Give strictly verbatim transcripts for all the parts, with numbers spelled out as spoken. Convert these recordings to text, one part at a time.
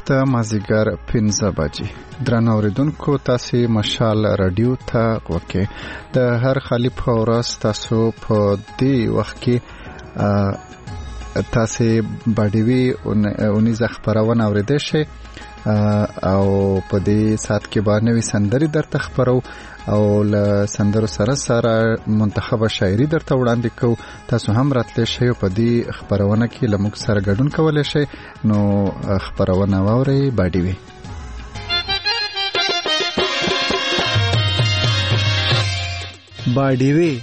وخت مازیګر پنځه بجې. درنو اوریدونکو تاسو مشال رادیو ته وکه د هر خالی په ورځ تاسو په دې وخت کې تاسو باندې اونې خبرونه اوریدئ شئ او په دې سات کې باندې وی سندري درته خبرو او ل سندرو سره سره منتخب شاعري درته وړاندې کو. تاسو هم راتلی شئ په دې خبرونه کې لمک سره ګډون کولای شئ. نو خبرونه واورئ باندې وی باندې وی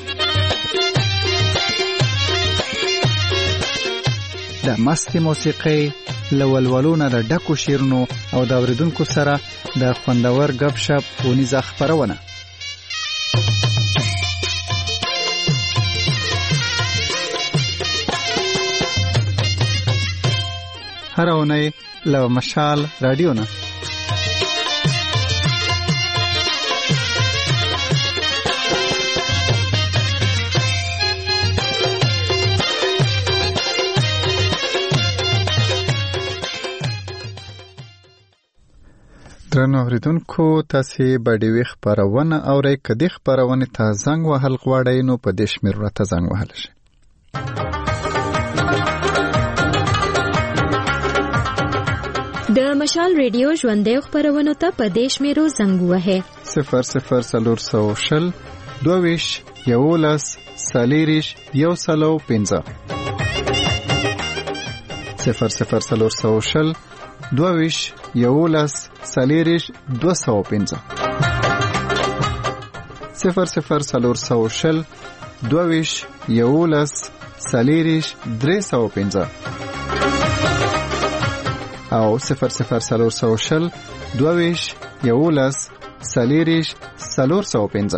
د مستي موسیقي لولولونه د ډکو شیرونو او د اوریدونکو سره د خوندور غب شپ ونیزه خبرونه. هر اونۍ له مشال رادیو نه درنو اوریدونکو تاسو باندې وی خبرونه اورئ. کدي خبرونه ته زنګ وهل غواړئ نو په دې شمیر راته زنګ وهل شي. د مشال ریډیو ژوندې خبرونه ته په دې شمیرو زنګ وهه صفر صفر سلور سو شل دویش یولس سالیریش یو سلو پنځه صفر صفر سلور سو شل دویش یولس سالیریش دو سو پنځه صفر صفر سلور سو شل دویش یولس سالیریش درې سو پنځه او صفر صفر سلور سو شل دویش یولس سالیریش سلور سو پنځه.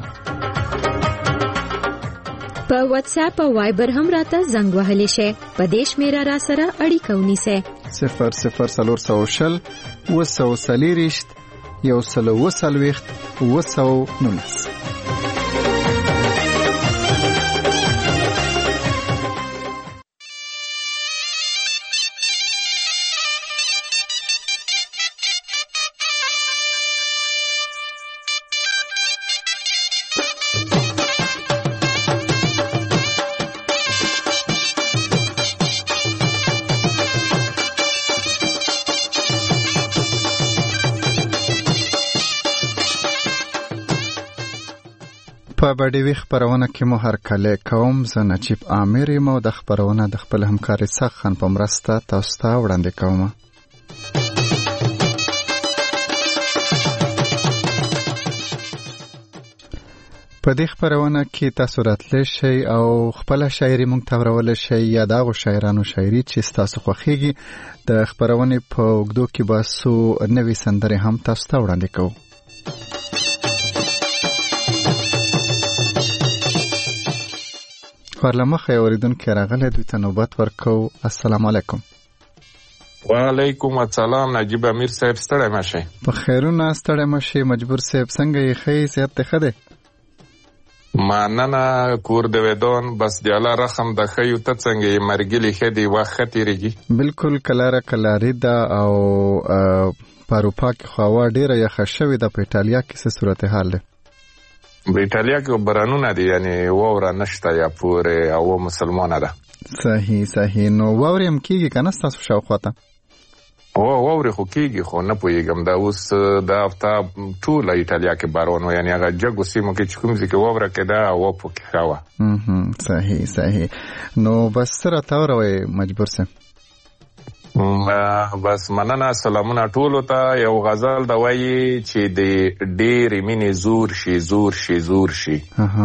په واتس اپ او وایبر هم راته زنګ وهلی شي. په دیش میرا را سره اړیکه ونیسه صفر صفر سلور سو شل وسو سالیریش یو سلو وسلويخت وسو نونس. په باندې خبرونه کې مو هر کله کوم زه نجیب عامر مو د خبرونه د خپل همکار اسحاق خان په مرسته تاسو ته وړاندې کوم. په دې خبرونه کې تاسو راتلی شئ او خپل شاعري مونږ ته ورول شئ یا دغه شاعرانو شاعري چې تاسو خوښیږي. د خبرونه په وګړو کې باسو نوې سندري هم تاسو ته وړاندې کوم. پرلمخه اوریدونکو راغله دوی ته نوبت ورکو. السلام علیکم. وعلیکم السلام. نجیب امیر صاحب ستړی مشه. په خیرونه ستړی مشه. مجبور صاحب څنګه یې خې صحت ته خده؟ ماننه کور د ودون بس دی الله رحم د خیو ته څنګه یې مرګلی خدي وخت تیریږي. بالکل کلاره کلاری دا او پاروپا کې خوا ډیره یخ شوې د ایتالیا کې څه صورتحال ده؟ په ایتالیا کې برانونه دي یعنی ووره نشته یا پورې او مسلمانه ده. صحیح صحیح. نو ووري هم کېږي که نه ستاسو شاوخواته؟ او ووري خو کېږي خو نه پوهېږم دا اوس دا هفته ټوله ایتالیا کې باران و یعنی هغه جګو سیمو کې چې کوم ځای کې ووره کېده هوا پکې ښه وه. صحیح صحیح. نو بس څه راته وروئ مجبور صاحب؟ بس مننه سلامونه ټولو ته. یو غزل دا وایي چې د ډېرې مینې زور شي زور شي زور شي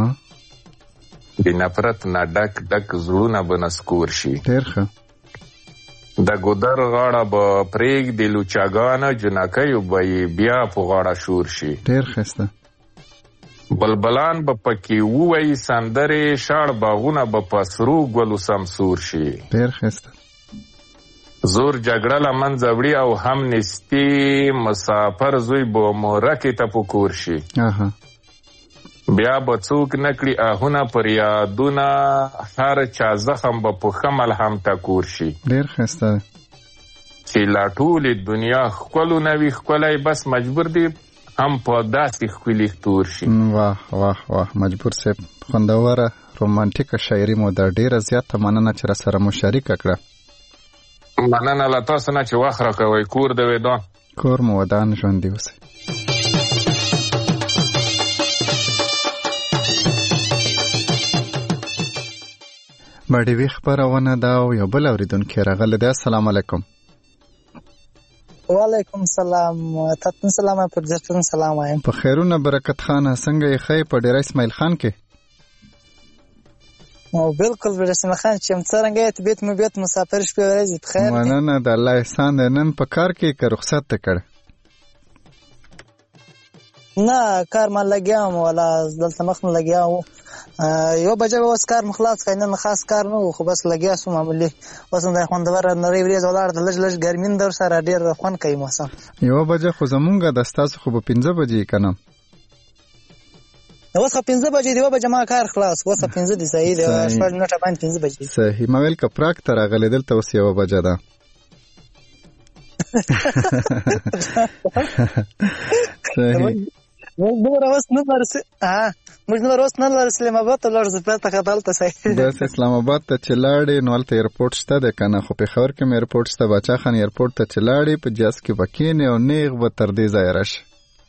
د نفرت نه ډک ډک زړونه به نسکور شي. ډېر ښه. د ګودر غاړه به پرېږدي لوچاګانه جنکیو به یې بیا په غاړه شور شي. ډېر ښایسته. بلبلان به پکې ووایي سندرې شاړ باغونه به په سرو ګلو سمسور شي. ډېر ښایسته. زور جګړه له منځه وړي او هم نستي مسافر زوی به مورکې ته په کور شي. بیا به څوک نه کړي آهونه پر یادونه هر چا زخم به په ښه ملهم ټکور شي. ډېر ښایسته. چې لا ټولې دنیا ښکلو نه وي ښکلی، بس مجبور دی هم په داسې ښکلي تور شي. واه واه واه مجبور صاحب، خوندوره رومانټیکه شاعري مو ده. ډېره زیاته مننه چې را سره مو شریکه کړه. مننه له تاسو نه چې وخت راکوئ. کور د ودان کور مو ودان، ژوندي اوسئ. بډیوي خپرونه ده او یو بل اورېدونکی راغلی دی. السلام علیکم. وعلیکم سلام. تاسو سلام پر ځتون سلام وایم. په خیرونه برکت خان څنګه یې خی په ډیره اسماعیل خان کې؟ او بالکل ډیره اسماعیل خان چې څنګه یې بیت مو بیت مسافر شپه ورځي په خیر. مننه د الله احسان دی. نن په کار کې که رخصت ته کړ؟ نه کار ما لګیام ولا دلته مخ نه لګیاو. یو بجې اوس کار مخلاص کړي، نن خاص کار نه خو بس لګیا سو معمولی. اوس د خوندور نری وریځ ولر د لږ لږ ګرمین در سره ډیر خوان کوي موسم. یو بجې خو زمونږه د ستاسو خو په پنځه بجې کنه. اوس خو پنځه بجې دی، یو بجې ما کار خلاص. اوس پنځه دي صحیح دی، شپږ منټه باندې پنځه بجې. صحیح. ما ویل که پراک ته راغلی دلته اوس یو بجې ده. صحیح. موږ نور اوس نه ورسې ها موږ نور اوس نه ورسې اسلام آباد ته لاړ زه ته خدالته صحیح. بس اسلام آباد ته چې لاړې نو هلته ایرپورټ شته دی که نه؟ خو پېښور کې مې ایرپورټ شته. باچا خان ایرپورټ ته چې لاړې په جاز کې به کښېنې او نیغ به تر دې ځایه راشي.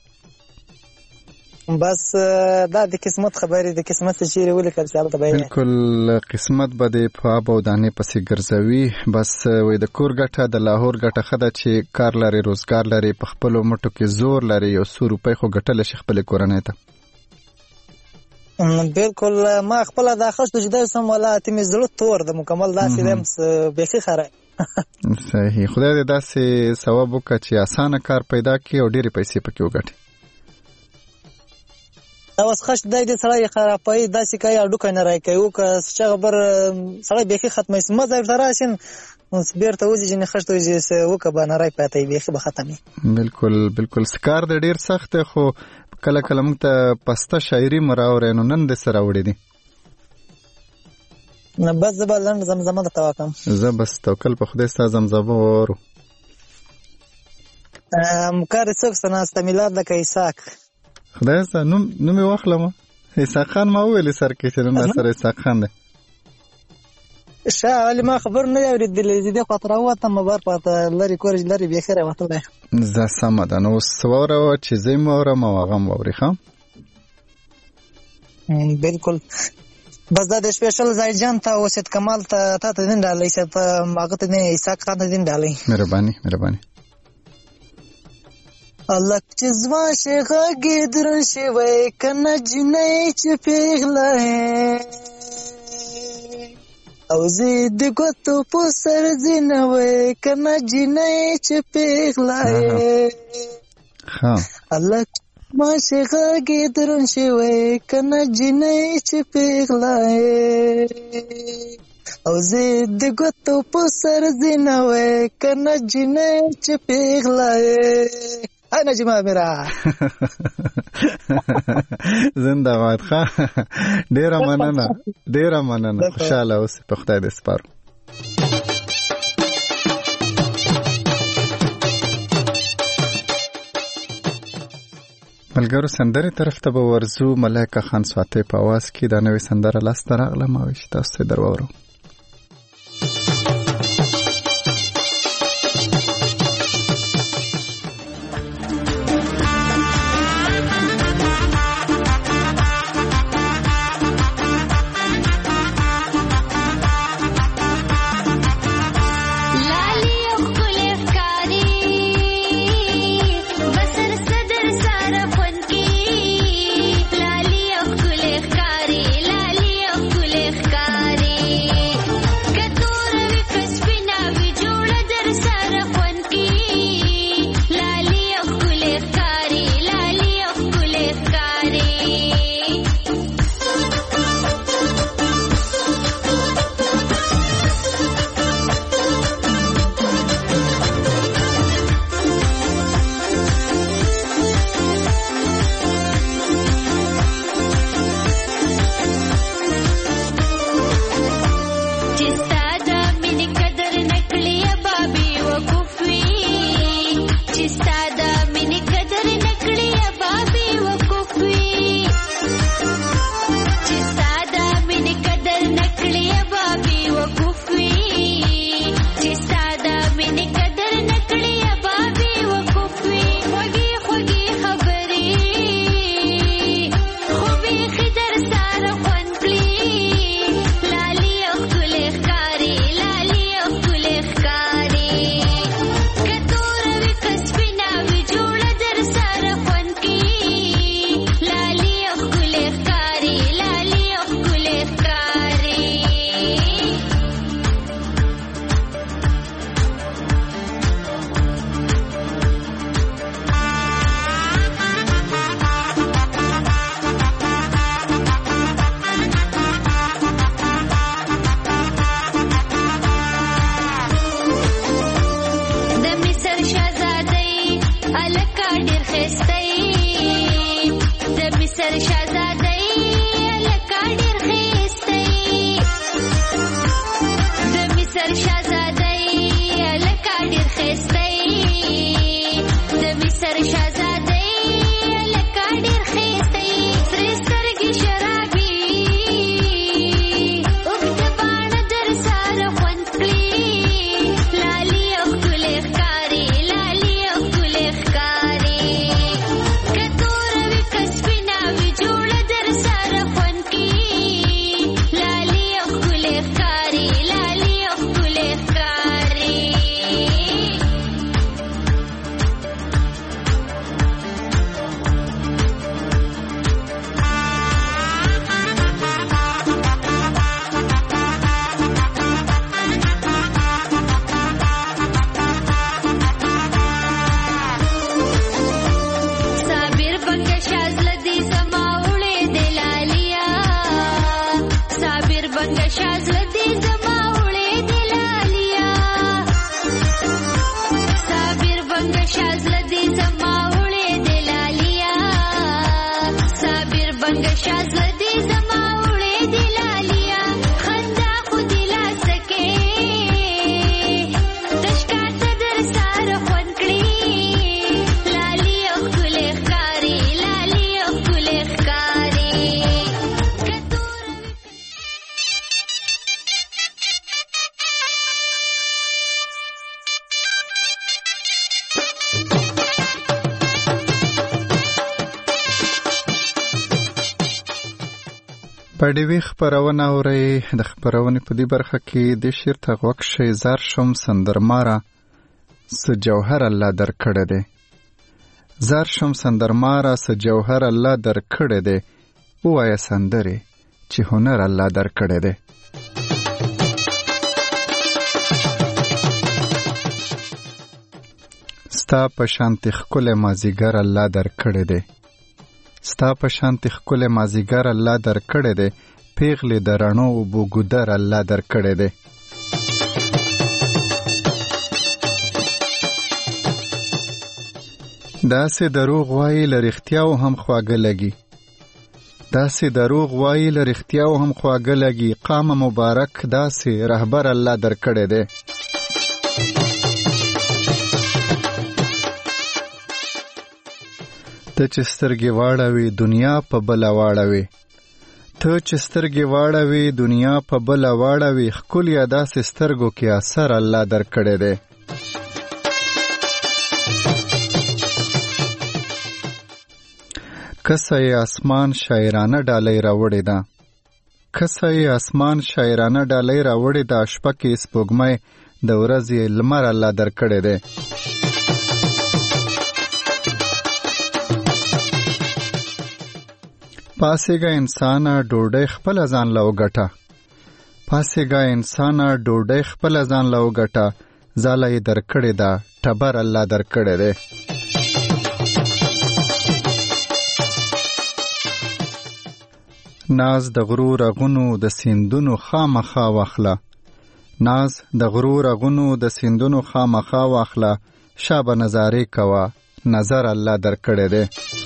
بس دا د قسمت خبرې، د قسمت چې چیرې ولیکل چې هلته به بالکل قسمت به دې په آب او دانې پسې ګرځوي. بس وایي د کور ګټه د لاهور ګټه ښه ده چې کار لري، روزګار لري، په خپلو مټو کې زور لري، یو څو روپۍ خو ګټلی شي خپلې کورنۍ ته. بالکل. ما خپله دا ښه شو چې دا سم ولا ته مې زړه تور د مکمل داسې دم بیخي خره. صحیح. خدای دې داسې ثواب وکړه چې اسانه کار پیدا کړي او ډېرې پیسې پکې وګټي. اوس خش دای دې سړی خرابای داسې کوي او ډوکه نه راکوي او که څه خبر سړی بیخي ختمه سي مزه ورته راشین اوس بیرته وځي چې نه خشت وځي وکه به نه راي پاتې بیخي به ختمي. بالکل بالکل. سکار د ډیر سخت خو کله کله موږ ته پسته شاعري مراورې نو نن د سره وړي دي. نه بس زه به لنډ زمزمه درته وکړم. زه بس توکل په خدای ستا زمزمه وورو. مکار څوک سته ناسته میلاد لکه اسحاق. خدای ستا نوم نوم یې واخلم. اسحاق خان ما وویلې سر کې چې نن سره اسحاق خان دی. شاه علي ما خبر نه اورېدلې دې خاطر راوتم بار پاته لري کورج لري بیا خیره وته. زه سم ده نو سواره چې زه مورم او هغه موري خام. بالکل. بس دا د سپیشل ځای جان ته وسید کمال ته تا ته دین ډالې چې ته ماغه ته نه اسحاق خان ته دین ډالې. مهرباني مهرباني. الله چې زما شيخه ګدرن شي وای کنه جنې چې پیغله او زه د ګوتو په سر زینه وای کنه جنې چې پیغله ها الله ما شيخه ګدرن شي وای کنه جنې چې پیغله او زه د ګوتو په سر زینه وای کنه جنې چې پیغله انا جماعه میرا زنده باد ښه. ډیره مننه ډیره مننه. خوشاله اوسې په خدای دې سپارو. ملګرو سندرې طرف ته به ورځو. ملایکه خان سواتۍ په اواز کې دا نوې سندره لاسته راغله. ما وایي چې تاسو ته در واورو. Lali, په ډیوی خپرونه اورئ. د خپرونې په دې برخه کې د شعر ته غوږ شئ. زار شم سندرماره څه جوهر الله درکړی دی. زار شم سندرماره څه جوهر الله درکړی دی. ووایه سندرې چې هنر الله درکړی دی. ستا په شانتې ښکلی مازدیګر الله درکړی دی. ستا په شانتې ښکلی مازدیګر الله درکړی دی. پیغلې د رڼو اوبو ګودر الله درکړی دی. داسې دروغ وایي له رښتیاو هم خواږه لګي. داسې دروغ وایي له رښتیاو هم خواږه لګي. قام مبارک داسې رهبر الله درکړی دی. ته چې سترګې واړوي دنیا په بله واړوي. ته چې سترګې واړوي دنیا په بله واړوي. ښکلیه داسې سترګو کې اثر الله درکړی دی. کسه یې اسمان شاعرانه ډالۍ راوړې ده. کسه یې اسمان شاعرانه ډالۍ راوړې ده. شپه کې سپوږمۍ د ورځې لمر الله درکړی دی. پاسېږه انسانه ډوډۍ خپله ځان له وګټه. پاسېږه انسانه ډوډۍ خپله ځان له وګټه. ځاله یې درکړې ده ټبر الله درکړی دی. ناز د غرو رغونو د سیندونو خامخا واخله. ناز د غرو رغونو د سیندونو خامخا واخله. شابه نظارې کوه نظر الله درکړی دی.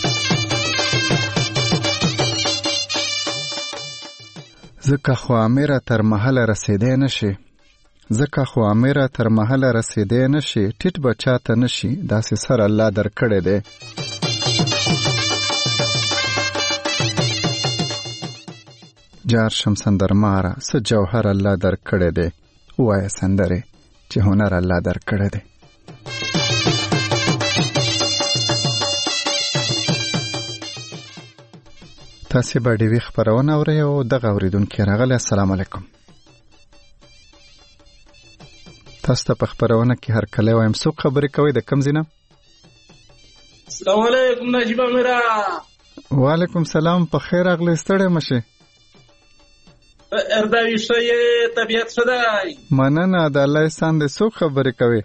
ځکه خو امیره تر محله رسیدی نشي. ځکه خو امیره تر محله رسیدی نشي. ټیټ به چاته نشي داسې سر الله درکړی دی. جار شم سندرماره څه جوهر الله درکړی دی. ووایه سندرې چې هنر الله درکړی دی. تاسې به ډیوي خپرونه اورئ او دغه اورېدونکي راغلی. السلام علیکم. تاسو ته په خپرونه کې هر کلی وایم. څوک خبرې کوئ د کوم ځای نه؟ السلام علیکم نجیبه میرا. وعلیکم سلام. په خیر راغلی. ستړی مه شئ. اردوی ښه یې؟ طبیعت ښه دی؟ مننه د الله احسان دی. څوک خبرې کوئ؟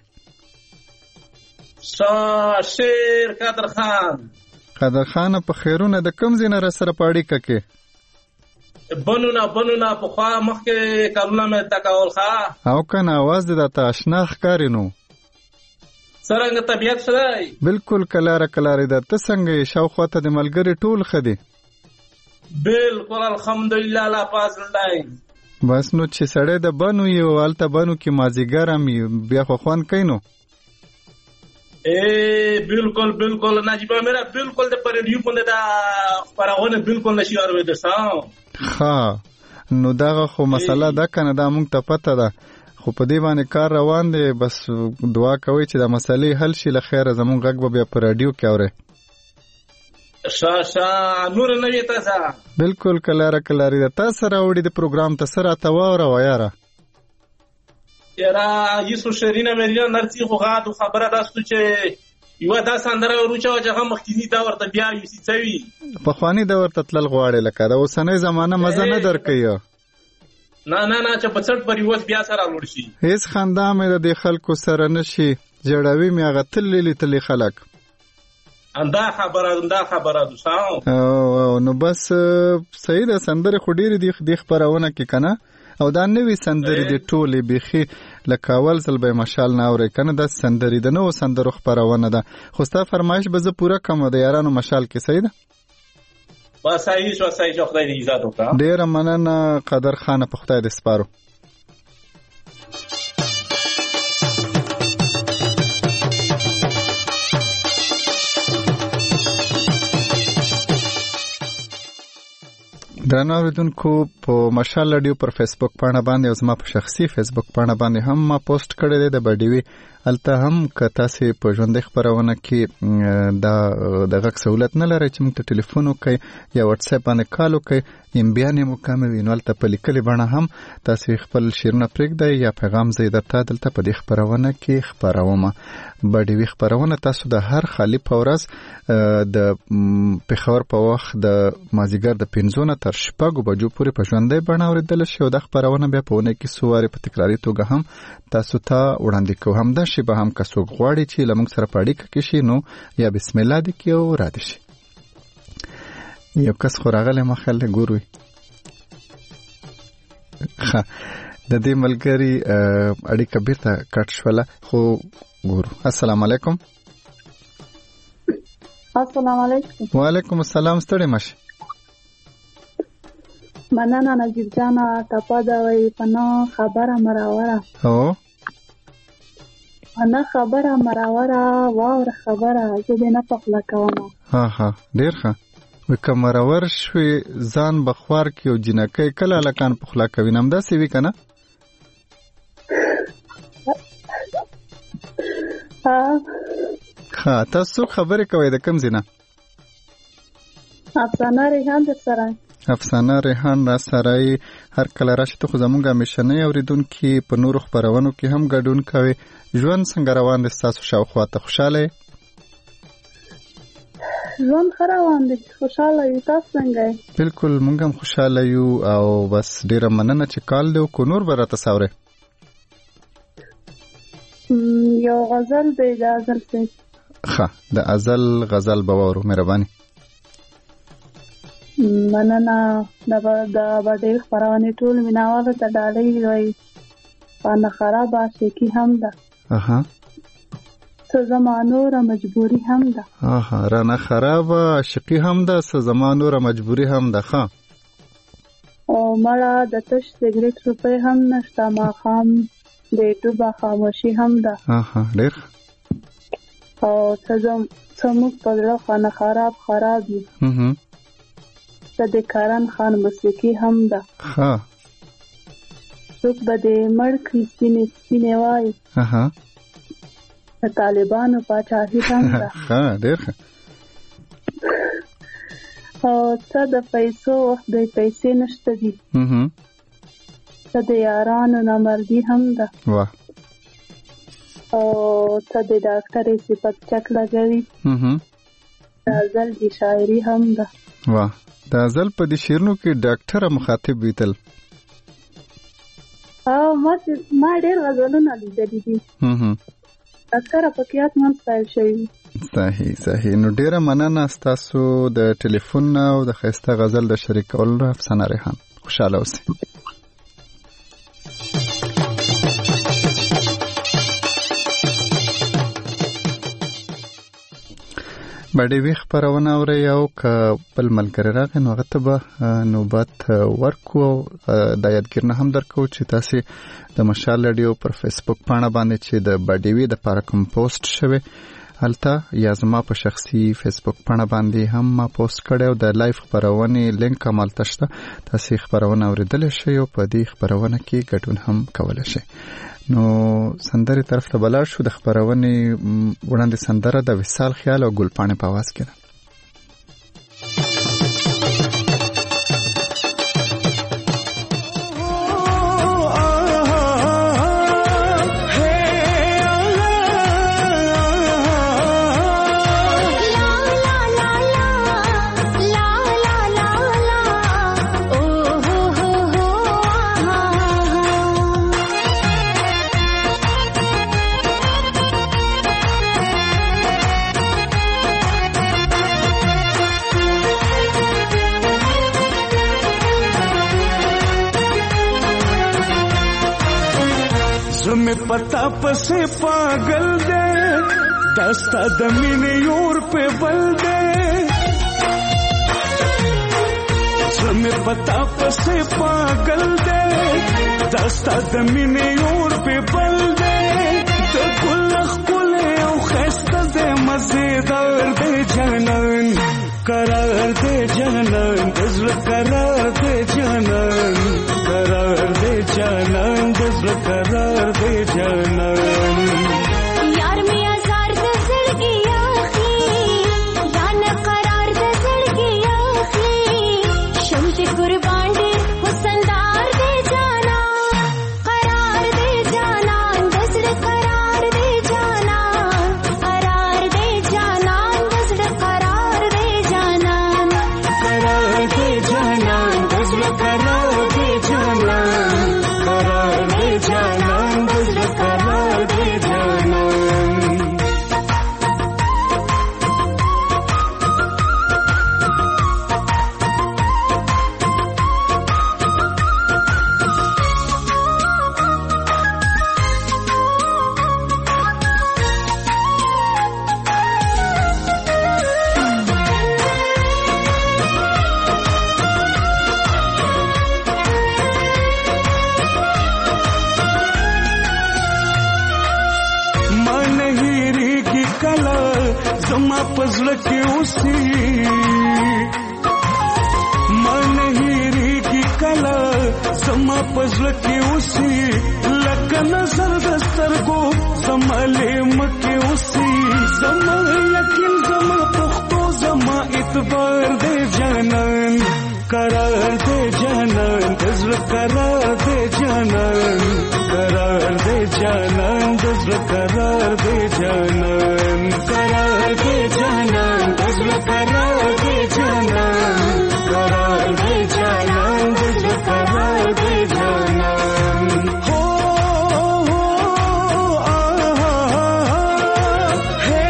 ښه شیر قادر خان. قادر خانه په خیرونه د کوم ځای نه را سره په اړیکه کې؟ بنونه بنونه پخوا مخکې کارونه مې زده کول. ښه او که نه اواز دې راته اشنا ښکاري. نو څرنګه طبیعت ښه دی؟ بلکل کلاره کلاره ده. ته څنګه یې؟ شاوخوا ته د ملګري ټول ښه دي؟ بلکل الحمدلله لا فضل دی. بس نو چې سړی د بنو یې او هلته بنو کې مازدیګر هم بیا خو خوند کوي. نو ای بلکل بلکل نجیبه میرا بلکل د پر ریډیو باندې دا خبرونه بلکل نشي اورېدل. ښه نو دغه خو مسله ده که نه؟ دا موږ ته پته ده خو په دې باندې کار روان دی. بس دعا کوئ چې دا مسلې حل شي. له خیره زموږ غږ به بیا په راډیو کې اورئ. ښه ښه نور نه وي تاسو؟ بلکل کلاره کلارې ده. تاسو راوړي د پروګرام ته څه راته واوروه یاره. یاره یسو شیرینه میرینه نرسي خو غادو خبره داستو چې یوه دا سندره وروچوه چې هغه مخکیني دور ته بیا یوسي څه وي. پخواني دور ته تلل غواړې لکه د اوسنۍ زمانه مزه نه درکوي. نه نه نه چې په څټ پر یوس بیا سره لوړ شي. هېڅ خندا مې د دې خلکو سره نه شي. جړوي مې هغه تللي لیتلي خلک. اندا خبره اندا خبره دوساو. او نو بس صحیح ده. سندرې خو ډېرې دي دې خپرونه کې که نه؟ او دا نوې سندرې دي ټولې بیخي لکه اول ځل به یې مشال نه اورئ که نه. دا سندرې د نوو سندرو خپرونه ده. خو ستا فرمایش به زه پوره کړم د یارانو مشال کې. صحیح ده؟ بس صحیح شو صحیح شو. خدای دې عزت وکړه. ډېره مننه قادر خانه. په خدای دې سپارو. درنو اوریدونکو په مشال رادیو پر فیسبوک پاڼه باندې او زما په شخصي فیسبوک پاڼه باندې هم ما پوسټ کړی دی د بډیوي الته هم که تاسو په ژوند خبرونه کې دا د غږ سہولت نه لرئ چې موږ ته ټلیفون وکړئ یا واتس اپ باندې کال وکړئ ام بیان مو کوم وینول ته په لیکلي بڼه هم تاسو خپل شیرونه پرېږدئ یا پیغام زه درته دلته په دې خبرونه کې خبروم. بډیوي خبرونه تاسو د هر خالی په ورځ د پېښور په وخت د مازیګر د پنځه نه تر شپږو بجو پورې په ژوندۍ بڼه اوریدل شي او د خبرونه بیا په ونه کې سواري په تکراري توګه هم تاسو ته وړاندې کوو. همدا شی به هم که څوک غواړي چې لمونږ سره په اړیکه کې شي نو یا بسم الله دې کې او را دي شي. یو کس خو راغلی ما خیال دی ګوروي ښه د دې ملګري اړیکه بیرته کټ شوله خو ګورو. السلام علیکم. السلام علیکم. وعلیکم السلام. ستړي مشه. مننه نجیب جانا ټپه دا وی پنه خبره مراوره. او انا خبره مراوره واور خبره زه دې نه پخلا کوم. ها ها ډیر ښه. وکه مراور شوي ځان بخوار کې او جنکې کله لکان پخلا کوي نم دا سی وی کنه. ها ها تاسو خبرې کوي د کم زینه؟ افسانه ریحان در سره. افسانه ریحان را سره هر کله راشي ته خو زمونږ همیشنۍ اوریدونکي په نورو خبرونو کې هم ګډون کوي. ژوند څنګه روان دی ستاسو شاوخوا ته؟ خوشاله یې؟ ژوند ښه روان دی. خوشاله یو. تاسو څنګه یې؟ بالکل مونږ هم خوشاله یو او بس ډیره مننه چې کال دی کو نور به راته ساورې. یو غزل دی د ازل څخه. ښه د ازل غزل به واورو مهرباني. مننه. د بډې خبرونه ټول میناواله ته ډالۍ وي. پانه خرابه شکی هم ده. اها څه زمانو را مجبوری هم ده. اها رانه خرابه شکی هم ده څه زمانو را مجبوری هم ده. ښه او مړه د تش سیګریټ روپۍ هم نشته. ما خام د ټوبه خاموشي هم ده. اها ډیر. او څه زم څه موږ په زړه خانه خراب خراب یو. هم د کاران خان موسیقي هم ده. ها څوک به د مړ کړي سپینې سپینې وایي. اها د طالبانو پاچاهي هم ده. ها ډیر ښه. او څه د پیسو وخت د پیسې نشته دي. هم څه د یارانو نامردي هم ده. واه. او څه د ډاکټرې صفت چک لګوي. هم د ازل د شاعري هم ده. واه د ازل په دې شیرونو کې ډاکټره مخاطب ویتل. او ما ما ډېر غزلونه لیدلي دي. هم اکثره پکې اتمن ستایل شوي. صحیح صحیح. نو ډیره مننه ستاسو د ټلیفون او د ښایسته غزل د شریکولو افسانه ریحان. خوشاله اوسئ. بډیوي خبرونه اورئ او که بل ملګری راغی نو هغه ته به نوبت ورکو. دا یادګیر نه هم درکو چې تاسې د مشال رادیو پر فیسبوک پاڼه باندې چې د بډیوي د پاره کوم پوسټ شوی هلته یا زما په شخصي فیسبوک پاڼه باندې هم ما پوسټ کړی او د لایف خبرونې لینک همالته شته. تاسې خبرونه اورېدلی شئ او په دې خبرونه کې ګډون هم کولی شئ. نو سندرې طرف ته بلاړ شو. د خبرونې وړاندې سندره د وصال خیال او ګلپاڼې په اواز کې ده. पता पसे पागल दे दस्ता दमीने योर पे बल दे समय पता पसे पागल दे दस्ता दमीने योर पे बल दे तो कुलख कुले औ खस्ता दे मजेदार दे जनन करार दे जनन दज़ल करार दे اوسي من هيري کی کلا سما پزړه کې اوسي لکه نظر دستر کو سماله مکه اوسي سما یقین زما پختو زما اعتبار دې جانان قرار دې جانان دزر قرار دې جانان قرار دې جانان دزر قرار دې جانان قرار دې جانان دزر قرار دې جانان قرار دې جانان دزر قرار دې جانان هو هو آها ہے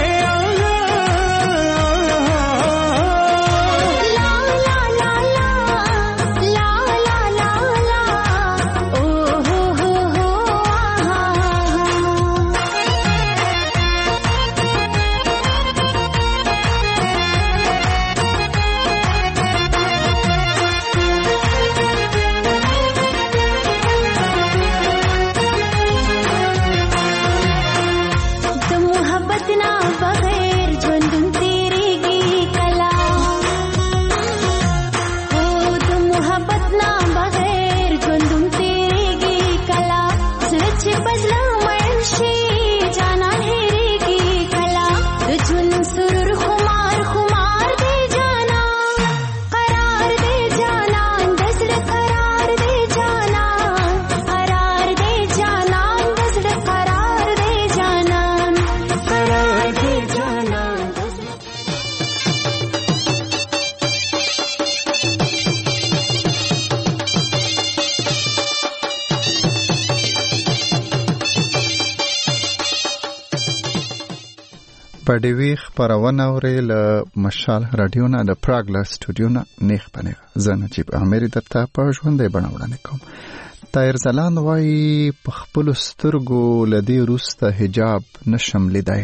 پډوي خبرونه اوري له مشال رادیو نه د پراګ له سټوډیو نه نیخ پنه زه نجيب اميري درته په ژوندې بڼوړنه کوم. طاهر زلان وايي په خپل سترګو لدی روسته حجاب نشم لیدای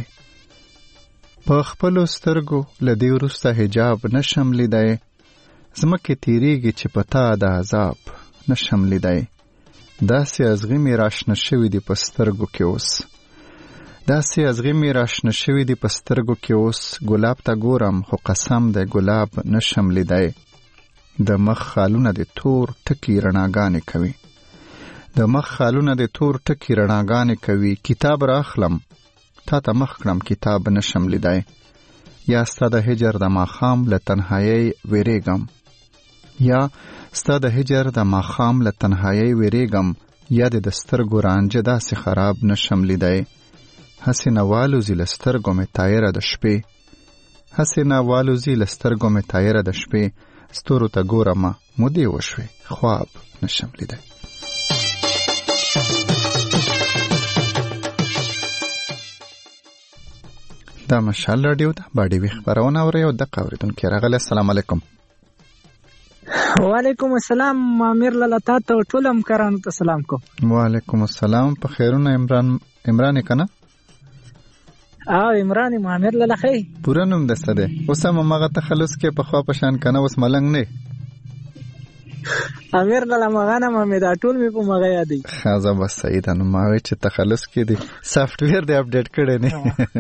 په خپل سترګو لدی روسته حجاب نشم لیدای زمکه تیریږي چې پتا د عذاب نشم لیدای داسې ازغی می راشنه شوی دی په سترګو کې اوس داسې ازغی می راشنه شوی دی په سترګو کې اوس ګلاب ته ګورم خو قسم د ګلاب نشم لیدای د مخ خالونه د تور ټکی رڼاګانې کوي د مخ خالونه د تور ټکی رڼاګانې کوي کتاب راخلم تا ته مخ کړم کتاب نشم لیدای یا ستا د هجر د ماښام له تنهایۍ ویریږم یا ستا د هجر د ماښام له تنهایۍ ویریږم یا د سترګو رانجه داسې خراب نشم لیدای هسې نه والوزي له سترګو مې تایره د شپې هسې نه والوزي له سترګو مې تایره د شپې ستورو ته ګورمه مودې وشوې خواب نشم لیدای. دا مشال رادیو ده باډي وی خبرونه اوري او د قوریدونکو راغله. السلام علیکم. وعلیکم السلام. امیر لاله ته ټول همکارانو ته سلام کوم. وعلیکم السلام. په خیرونه عمران عمران کنه او عمران امیر لاله خی پوره نوم دسته ده اوس هم مغه تخلص کې په خوا پشان کنه اوس ملنګ نه امیر لاله مغانه مې دا ټول مې په مغه یادې خازه بس سعید نو ما وی چې تخلص کې دي سافټ ویر دی اپډیټ کړي نه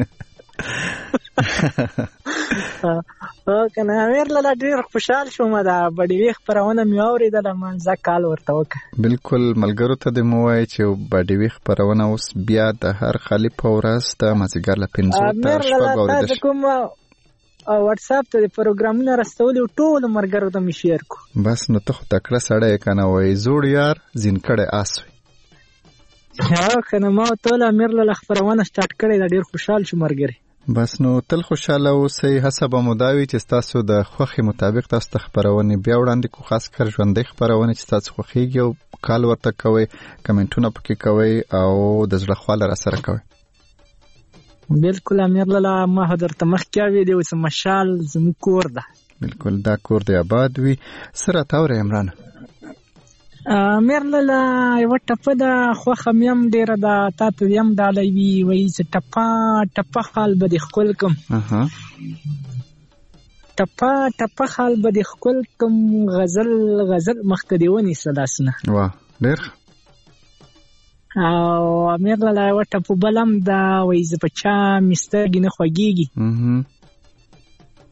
او کنه امیر لاله ډیر خوشحال شوم دا بډې وی خبرونه مې اوریدل ما ځکه ورته وک بالکل ملګرو ته د موای چې بډې وی خبرونه اوس بیا د هر خلیف اورس د مازیګر ل پنځو ته شپږ اوریدل کوم او واتس اپ ته پروګرامونه راستول ټول مرګرو ته می شیر کو بس نو ته تکړه سړی کنه وای زوړ یار زین کړه اسوي ها کنه ما ټول امیر لاله خبرونه سٹارټ کړی دا ډیر خوشحال شوم مرګري بس نو تل خوشاله اوسئ حسب مداوی چې تاسو د خوخي مطابق تاسو ته خبرونه بیا وړاندې کو خاص کر ژوندۍ خبرونه چې تاسو خوخيږي او کال ورته کوي کمنټونه پکې کوي او د زړه خواله را سره کوي. بالکل امیر لاله ما حضرت مخکې وی دی اوس مشال زمو کور ده بالکل دا کور دی آباد وي سره تاور عمران امیر لاله یو ټپه دا خو خمیم ډیره دا تاسو یم دالای وی وای چې ټپه ټپه خال به خپل کوم اها ټپه ټپه خال به خپل کوم غزل غزل مختدیونی سلاسنه واه ډیر او امیر لاله یو ټپه بلم دا وای چې بچا مستګی نه خوګیږي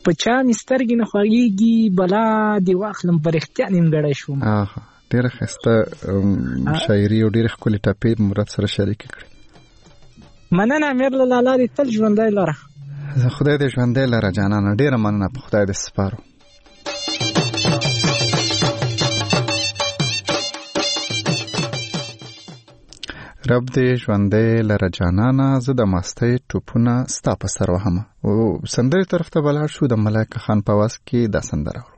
په چا مې سترګې نه خوږېږي بلا دې واخلم په رښتیا نیمګړی شوم. ډېره ښایسته شاعري او ډېرې ښکلې ټپې مراد سره شریکې کړې. مننه امیر لالا دې تل ژوندی لره. خدای دې ژوندی لره جانانه. ډېره مننه. په خدای دې سپارو. رب دې ژوندی لره جانانه. زه د ماستۍ ټوپونه ستا په سر وهمه. سندرې طرف ته بلاړ شو. د ملایکه خان په آواز کې دا سندره اورو.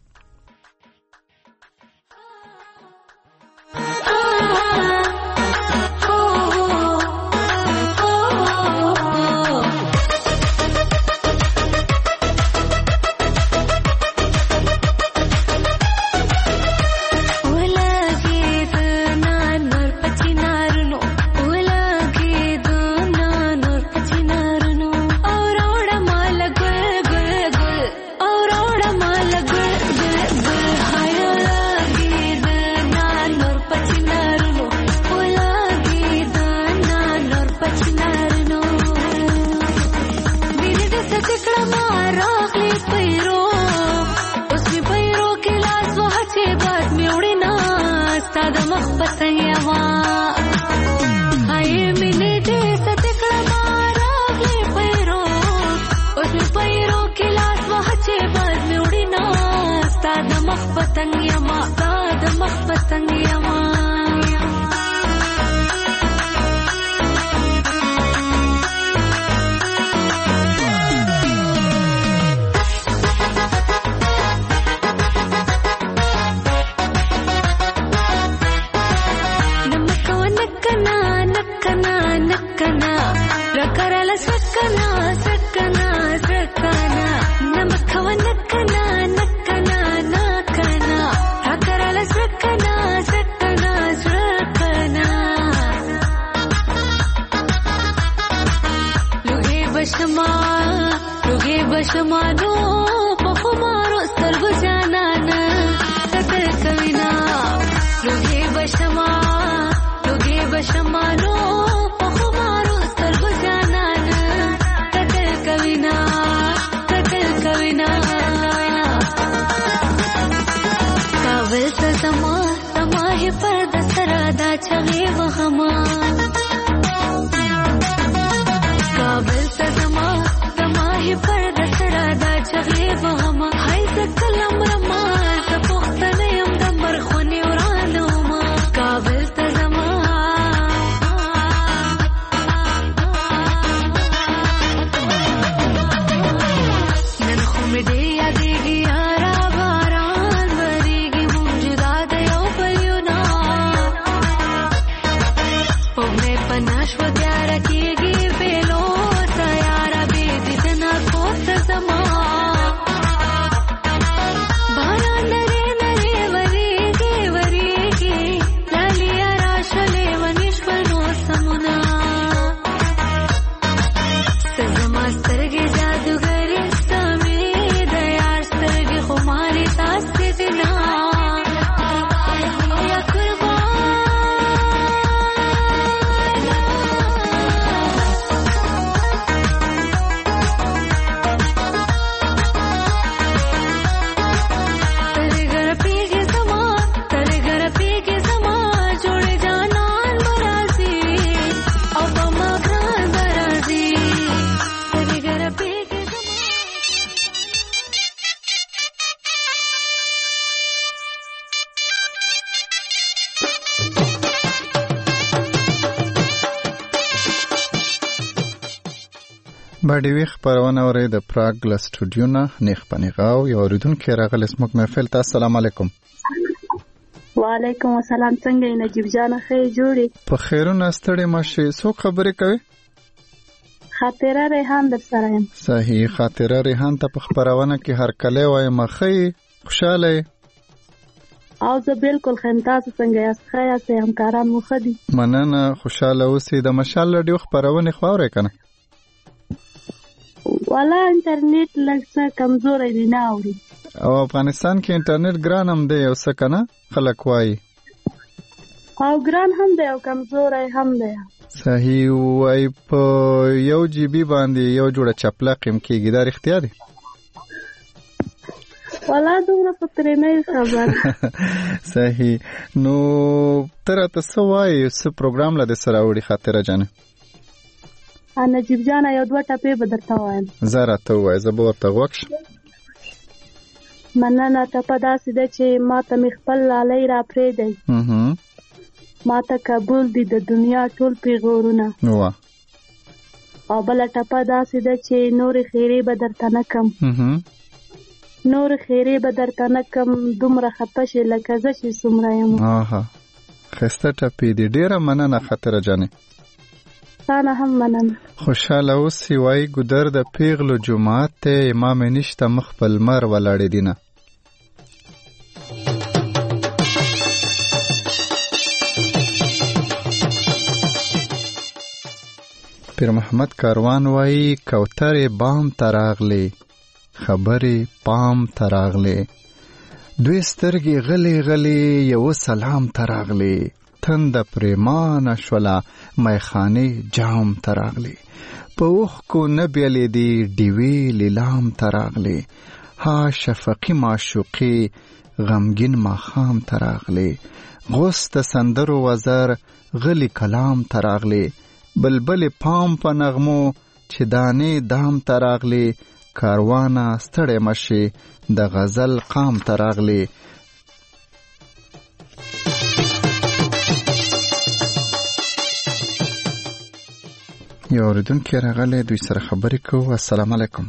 باډیوي خبرونه اوري د پراګ له سټوډیو نه نیخ پنیغاو یو اوریدونکو راغلی سموږ محفل ته. السلام علیکم. وعلیکم السلام. څنګه یې نجیب جان؟ ښه جوړې؟ په خیرونه ستړي ماشي. څوک خبرې کوي؟ خاطره ریحان در سره یم. صحیح. خاطره ریحان ته په خبرونه کې هر کله وایم خې خوشاله او زه بالکل خیم. تاسو څنګه یاست؟ ښه یاست؟ همکاران مو ښه دي؟ مننه. خوشاله اوسئ. د مشال رادیو خبرونه خو اورئ کنه؟ والا انټرنیټ لږ څه کمزوری دی نه اوري. او افغانستان کې انټرنیټ ګران هم دی او څه کنه خلک وایي. او ګران هم دی او کمزوری هم دی. صحیح. وای په یو جی بي باندې یو جوړه چپلق هم کېږي. دا رښتیا دی؟ ولا دومره په ترې نه خبر. صحیح. نو تر تاسو وایي څه پروګرام لده سره وړي خاطره جانه؟ نجیب جان یو دوه ټپې به درته وایم. زه راته ووایه، زه به ورته غوږ شم. مننه. ټپه داسې ده چې ما ته مې خپل لالی را پرېږدی، ما ته قبول دي د دنیا ټول پیغورونه. او بله ټپه داسې ده چې نورې خیرې به درته نه کم، نورې خیرې به درته نه کم، دومره خفه شې لکه زه چې څومره یم. ښایسته ټپې دي. ډېره مننه خاطره جانې. تانه هم مننه. خوشحاله اوسې. وایي ګودر د پیغلو جومات دی، امام نشته مخ په لمر ولاړې دینه. پیر محمد کاروان وایي کوترې بام ته راغلې، خبرې پام ته راغلې، دوی سترګې غلې غلې یو سلام ته راغلې، تنده پریمانه شوله میخانې جام ته راغلې، په اوښکو نه بیلېدې ډیوې لیلام ته راغلې، ها شفقي معشوقې غمګین ماښام ته راغلې، غوث د سندرو وزر غلي کلام ته راغلې، بلبل پام په نغمو چې دانې دام ته راغلې، کاروانه ستړی مشي د غزل قام ته راغلې. یو اوریدونکی راغلی، دوی سره خبرې کوو. السلام علیکم.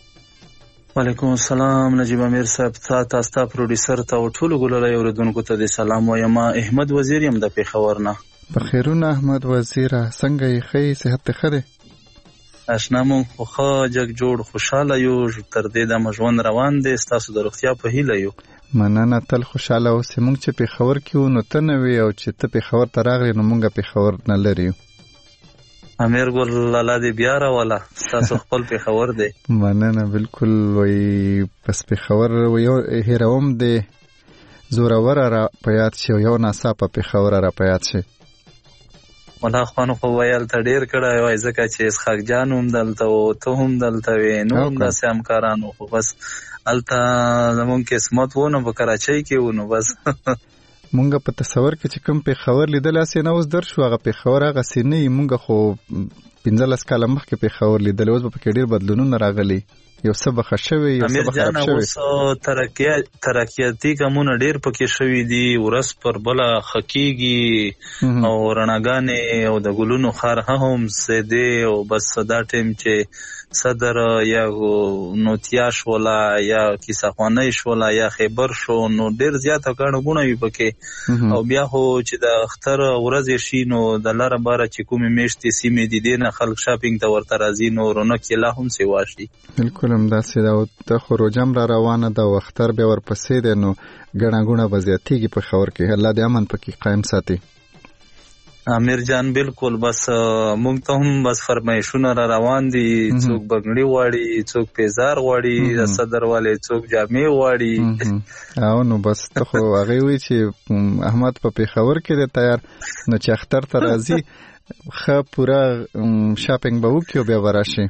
وعلیکم السلام. نجیب امیر صاحب تا تاستا پروډوسر ته او ټولو ګلالي اوریدونکو ته د سلام وایم. احمد وزیر یم د پیښور نه. بخیرونه احمد وزیر، څنګه یې؟ ښه صحت ته ښه دی؟ اشنا مونږ خو ښه جګ جوړ خوشحاله یو، تر دې دمه ژوند روان دی، ستاسو د روغتیا په هیله یو. مننه. تل خوشحاله اوسې. مونږ چې پیښور کې وو نو ته نه وې، او چې ته پیښور ته راغلې نو مونږ پیښور نه لرې یو. امیر ګل لالا دې بیا راوله، ستاسو خپل پیښور دی. مننه. بالکل. وایي بس پیښور یو هیروم دی زوروره را په یاد شي، یو ناڅاپه پیښور را په یاد شي. ولا خوانو خو ویل ته ډېر کړی وای، ځکه چې اسحاق جان هم دلته و، ته هم دلته وې، نو هم داسې همکارانو، خو بس هلته زمونږ قسمت و نو په کراچۍ کې و، نو بس مونږ په تصور کې چې کوم پیښور لیدل اسې نه اوس در شو، هغه پیښور هغه سې نه یي. مونږ خو پنځلس کاله مخکې پیښور لیدل، اوس به پکې ډېر بدلونونه راغلي، یو څه به ښه شوي، یو څه به خراب شوي. امیر جان اوس ترقیاتي ګامونه ډېر پکې شوي دي، ورځ پر بله ښه کېږي، او رڼاګانې او د ګلونو خار هم زیدې، او بس دا ټیم چې صدر یا نوتیا شوله یا کیسهخوانۍ شوله یا خیبر شو، نو ډېر زیاته ګڼه ګوڼه وي پکې. او بیا خو چې د اختر ورځې شي نو د لاره باره چې کومې میاشتې سیمې دي دې نه خلک شاپینګ ته ورته راځي، نو رونق یې لا هم سیوا شي. بالکل همداسې ده. او د خو روژه هم را روانه ده او اختر بیا ورپسې دی، نو ګڼه ګوڼه به زیاتېږي په پېښور کې. الله دې امن پکې قایم ساتي. امیر جان بالکل. بس مونږ ته هم بس فرمایشونه را روان دي، څوک بنګړي غواړي، څوک پیزار غواړي، صدر والے څوک جامې غواړي. او نو بس ته خو هغه وی چې احمد په پیښور کې دی تیار، نو چې اختر ته راځي ښه پوره شاپینګ به وکړي او بیا به راشي.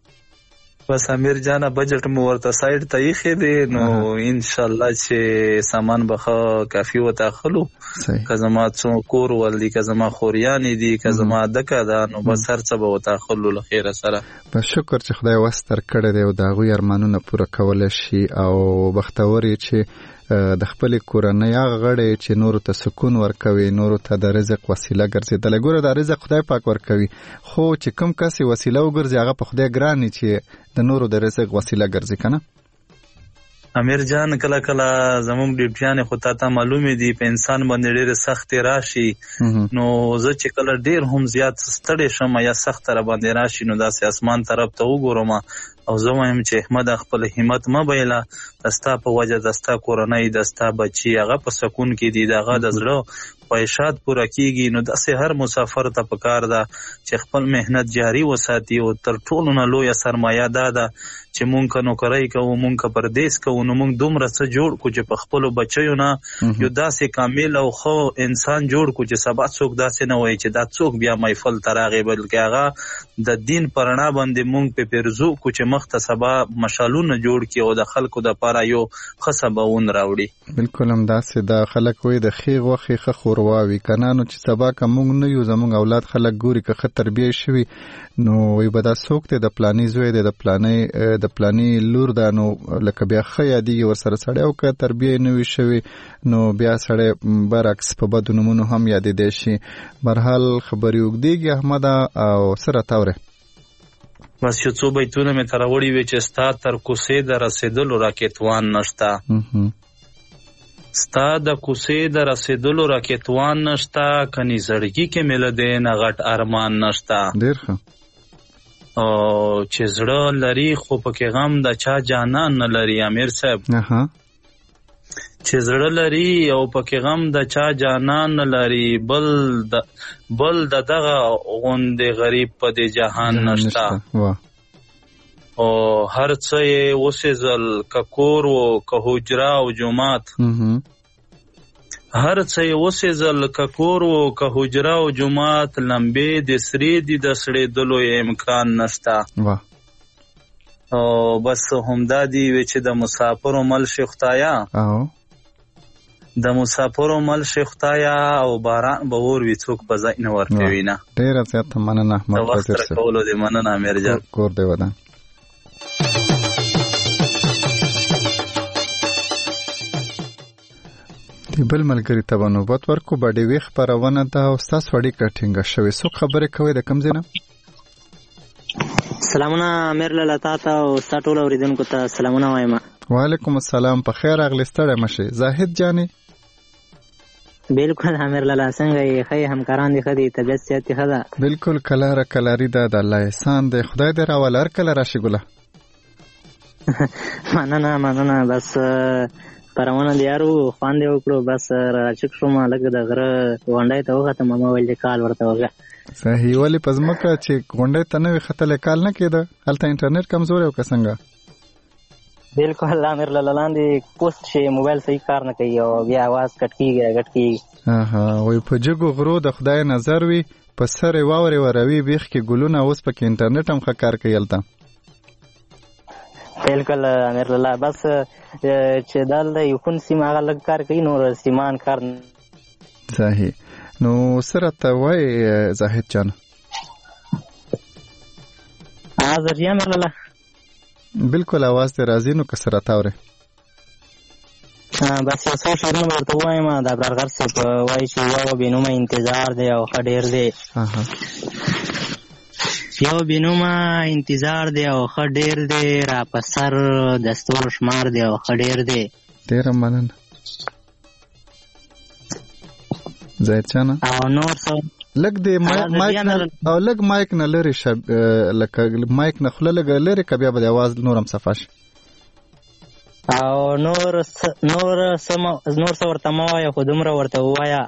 بس امیر جانه بجټ مو ورته سایډ ته ایښی دی، نو انشاءالله چې سامان به ښه کافي ورته اخلو. که زما څو کور ول دي، که زما خوریانې دي، که زما دکه ده، نو بس هر څه به ورته اخلو له خیره سره. بس شکر چې خدای وس در کړی دی او د هغوی ارمانونه پوره کولی شي، او بختور یې چې د خپلې کورنۍ هغه غړی چې نورو ته سکون ورکوي، نورو ته د رزق وسیله ګرځېدلی. ګوره دا رزق خدای پاک ورکوي، خو چې کوم کس یې وسیله وګرځي هغه په خدای ګران چې د نورو د رزق وسیله ګرځي، که نه؟ امیر جان کله کله زموږ ډیوټیانې خو تا ته معلومې دي په انسان باندې ډېرې سختې راشي، نو زه چې کله ډېر هم زیات ستړی شم یا سخته را باندې راشي، نو داسې اسمان طرف ته وګورم او زه وایم چې احمد خپل همت مه بایله، د ستا په وجه د ستا کورنۍ، د ستا بچي هغه په سکون کې دي، د هغه د زړه خواهشات پوره کیږي. نو داسې هر مسافر ته پکار ده چې خپل مهنت جاری وساتي او تر ټولو نه لویه سرمایه دا ده چې مونږ که نوکرۍ کوو، مونږ که پردیس کوو، نو مونږ دومره څه جوړ کړو چې په خپلو بچیو نه یو داسې کامل او ښه انسان جوړ کړو چې سبا څوک داسې نه وایي چې دا څوک بیا محفل ته راغی، بلکې هغه د دین په رڼا باندې مونږ پې پیرزو کړو چې مخته سبا مشالونه جوړ کړي او د خلکو دپاره یو ښه سباون راوړي. بالکل همداسې دا خلک وایي د ښې غوښې ښه ښوروا وي، که نه نو چې سبا که مونږ نه یو زمونږ اولاد خلک ګوري که ښه تربیه شوي نو وایي به دا څوک دی د پلاني زوی دی د پلانۍ د پلاني لور ده، نو لکه بیا ښه یادېږي ورسره سړی او که تربیه یې نه وي شوي نو بیا سړی برعکس په بدو نومونو هم یادېدی شي. برحال خبرې اوږدېږي احمده او څه راته اورې؟ بس یو څو بیتونه مې ته راوړي وي چې ستا تر کوڅې د رسېدلو راکې توان نشته، ستا د کوڅې د رسېدلو راکې توان نشته، کني زړګي کې مې له دې نه غټ ارمان نشته. ډېر ښه. او چې زړه لري خو پکې غم د چا جانان نه لري امیر صاحب، چې زړه لري او پکې غم د چا جانان نه لري، بل د بل د دغه غوندې غریب په دې جهان نشته. او هر څه یې وسېزل که کور و که حجره او جومات، هر څه یې وسېزل که کور و که حجره او جومات، لمبې د سرې دي د سړېدلو امکان نشته. او بس همدا دی وی چې د مسافرو مل شي خدایا، د مسافرو مل شي خدایا او باران به اور وي څوک په ځای نه ورکوي نه. ډېره زیاته مننه احمد. د وخت راکولو دې مننه امیر جان. کور دې ودان. بل ملګری ته به نوبت ورکو. به ډېوې خپرونه ده او ستاسو اړیکه ټینګه شوې. څوک خبرې کوئ د کوم ځای نه؟ سلامونه امیر لاله تا ته او ستا ټولو اورېدونکو ته سلامونه وایم. وعلیکم السلام. په خیر راغلې، ستړی مه شئ. زاهد جانې؟ بالکل امیر لاله، څنګه یې؟ ښه یې؟ همکاران دې ښه دي؟ طبیعت صحت دې ښه ده؟ بالکل کلاره کلاري ده، د الله احسان دی. خدای دې راوله. هر کله راشي ګله. مننه مننه. بس خپرونه د یارو خوند یې وکړو، بس راچک شوم لږ د غره غونډۍ ته وختم، ماما ویل چې کال ورته وکړه. صحیح. ولې په ځمکه چې غونډۍ ته نه وي ختلی کال نه کېده؟ هلته انټرنیټ کمزوری او که څنګه؟ بالکل امیر لاله، لاندې پوسټ شي موبایل صحیح کار نه کوي او بیا اواز کټ کېږي راګټ کېږي. اها. وایي په جګو غرو د خدای نظر وي، په سر یې واورې وروي بیخ کې ګلونه، اوس پکې انټرنیټ هم ښه کار کوي هلته. بالکل امیر لاله، بس چې دلته یو کون سیمه هغه لږ کار کوي، نور سیمان کار نه. صحیح. نو څه راته وایي زاهد جان؟ حاضر یم امیر لاله. بالکل اواز دې راځي، نو که څه راته اورې؟ بس یو څو شعرونه به ورته ووایم. د ابرارغر صاحب وایي چې یو بېنومه انتظار دی او ښه ډېر دی، یو بېنومه انتظار دی او ښه ډېر دی، را په سر د ستورو شمار دی او ښه ډېر دی. ډېره مننه زاهد جانه. او نور څه لږ د مایک نه او لږ مایک نه لرې شه، لکه مایک نه خوله لږ لرې که بیا به د اواز نور هم صفا شي. او نور نور نور څه ورته مه وایه خو دومره ورته ووایه،